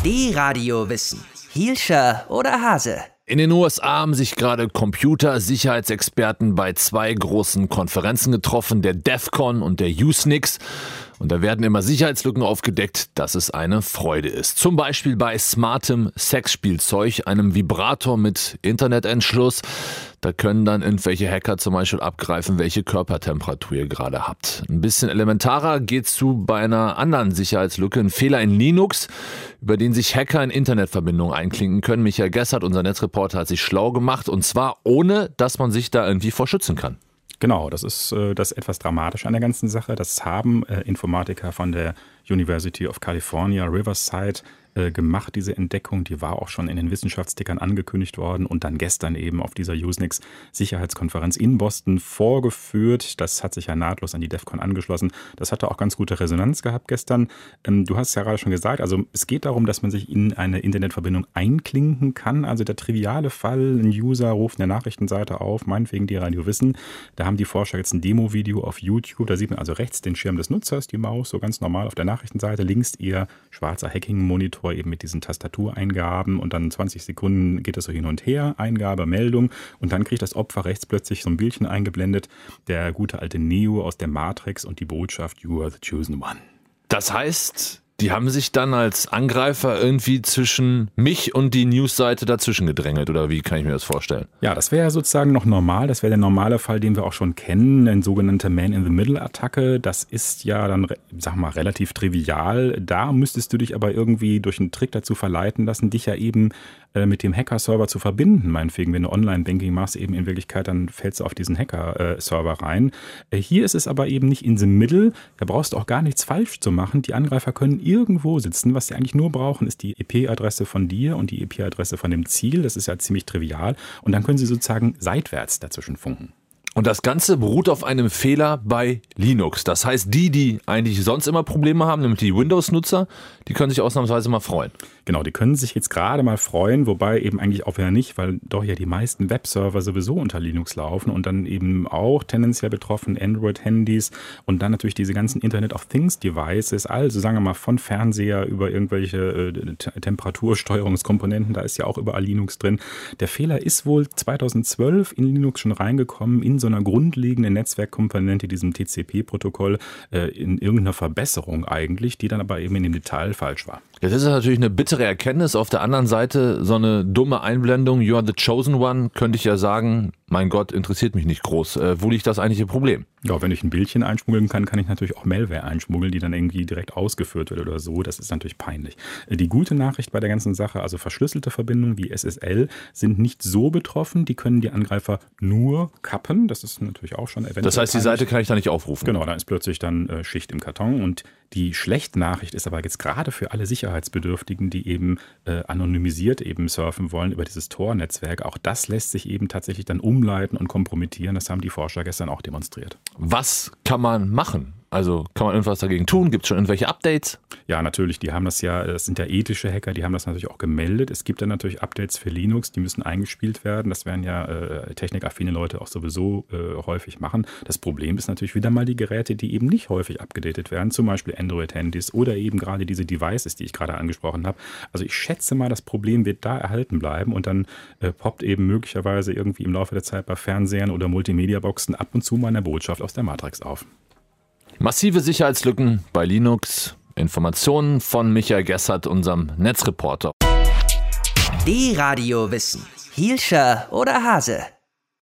D-Radio Wissen. Hielscher oder Hase? In den USA haben sich gerade Computersicherheitsexperten bei 2 großen Konferenzen getroffen, der DEF-CON und der Usenix. Und da werden immer Sicherheitslücken aufgedeckt, dass es eine Freude ist. Zum Beispiel bei smartem Sexspielzeug, einem Vibrator mit Internetanschluss. Da können dann irgendwelche Hacker zum Beispiel abgreifen, welche Körpertemperatur ihr gerade habt. Ein bisschen elementarer geht's zu bei einer anderen Sicherheitslücke, ein Fehler in Linux, über den sich Hacker in Internetverbindungen einklinken können. Michael Gessert, unser Netzreporter, hat sich schlau gemacht, und zwar ohne, dass man sich da irgendwie vor schützen kann. Genau, das ist das etwas Dramatische an der ganzen Sache. Das haben Informatiker von der University of California, Riverside, gemacht, diese Entdeckung. Die war auch schon in den Wissenschaftstickern angekündigt worden und dann gestern eben auf dieser Usenix-Sicherheitskonferenz in Boston vorgeführt. Das hat sich ja nahtlos an die DEF-CON angeschlossen. Das hatte auch ganz gute Resonanz gehabt gestern. Du hast es ja gerade schon gesagt, also es geht darum, dass man sich in eine Internetverbindung einklinken kann. Also der triviale Fall, ein User ruft eine Nachrichtenseite auf, meinetwegen die Radio Wissen. Da haben die Forscher jetzt ein Demo-Video auf YouTube. Da sieht man also rechts den Schirm des Nutzers, die Maus, so ganz normal auf der Nachrichtenseite. Links ihr schwarzer Hacking-Monitor eben mit diesen Tastatureingaben, und dann 20 Sekunden geht es so hin und her, Eingabe, Meldung, und dann kriegt das Opfer rechts plötzlich so ein Bildchen eingeblendet, der gute alte Neo aus der Matrix und die Botschaft, "You are the chosen one." Das heißt, die haben sich dann als Angreifer irgendwie zwischen mich und die Newsseite dazwischen gedrängelt, oder wie kann ich mir das vorstellen? Ja, das wäre ja sozusagen noch normal. Das wäre der normale Fall, den wir auch schon kennen, eine sogenannte Man-in-the-Middle-Attacke. Das ist ja dann, sag mal, relativ trivial. Da müsstest du dich aber irgendwie durch einen Trick dazu verleiten lassen, dich ja eben mit dem Hacker-Server zu verbinden. Meinetwegen, wenn du Online-Banking machst, eben in Wirklichkeit, dann fällst du auf diesen Hacker-Server rein. Hier ist es aber eben nicht in the middle. Da brauchst du auch gar nichts falsch zu machen. Die Angreifer können irgendwo sitzen. Was sie eigentlich nur brauchen, ist die IP-Adresse von dir und die IP-Adresse von dem Ziel. Das ist ja ziemlich trivial. Und dann können sie sozusagen seitwärts dazwischen funken. Und das Ganze beruht auf einem Fehler bei Linux. Das heißt, die eigentlich sonst immer Probleme haben, nämlich die Windows-Nutzer, die können sich ausnahmsweise mal freuen. Genau, die können sich jetzt gerade mal freuen, wobei eben eigentlich auch wieder nicht, weil doch ja die meisten Webserver sowieso unter Linux laufen und dann eben auch tendenziell betroffen Android-Handys und dann natürlich diese ganzen Internet of Things-Devices, also sagen wir mal von Fernseher über irgendwelche Temperatursteuerungskomponenten, da ist ja auch überall Linux drin. Der Fehler ist wohl 2012 in Linux schon reingekommen, in so einer grundlegenden Netzwerkkomponente, diesem TCP-Protokoll, in irgendeiner Verbesserung eigentlich, die dann aber eben in dem Detail falsch war. Jetzt ist es natürlich eine bittere Erkenntnis. Auf der anderen Seite so eine dumme Einblendung, "You are the chosen one", könnte ich ja sagen, mein Gott, interessiert mich nicht groß. Wo liegt das eigentliche Problem? Ja, wenn ich ein Bildchen einschmuggeln kann, kann ich natürlich auch Malware einschmuggeln, die dann irgendwie direkt ausgeführt wird oder so. Das ist natürlich peinlich. Die gute Nachricht bei der ganzen Sache, also verschlüsselte Verbindungen wie SSL sind nicht so betroffen. Die können die Angreifer nur kappen. Das ist natürlich auch schon eventuell. Das heißt, die Seite kann ich da nicht aufrufen? Genau, da ist plötzlich dann Schicht im Karton. Und die schlechte Nachricht ist aber jetzt gerade für alle Sicherheitsbedürftigen, die eben anonymisiert eben surfen wollen über dieses Tor-Netzwerk. Auch das lässt sich eben tatsächlich dann umleiten und kompromittieren. Das haben die Forscher gestern auch demonstriert. Was kann man machen? Also kann man irgendwas dagegen tun? Gibt es schon irgendwelche Updates? Ja, natürlich. Die haben das sind ja ethische Hacker, die haben das natürlich auch gemeldet. Es gibt dann natürlich Updates für Linux, die müssen eingespielt werden. Das werden ja technikaffine Leute auch sowieso häufig machen. Das Problem ist natürlich wieder mal die Geräte, die eben nicht häufig abgedatet werden, zum Beispiel Android-Handys oder eben gerade diese Devices, die ich gerade angesprochen habe. Also ich schätze mal, das Problem wird da erhalten bleiben und dann poppt eben möglicherweise irgendwie im Laufe der Zeit bei Fernsehern oder Multimedia-Boxen ab und zu mal eine Botschaft aus der Matrix auf. Massive Sicherheitslücken bei Linux. Informationen von Michael Gessert, unserem Netzreporter. D-Radio Wissen. Hielscher oder Hase?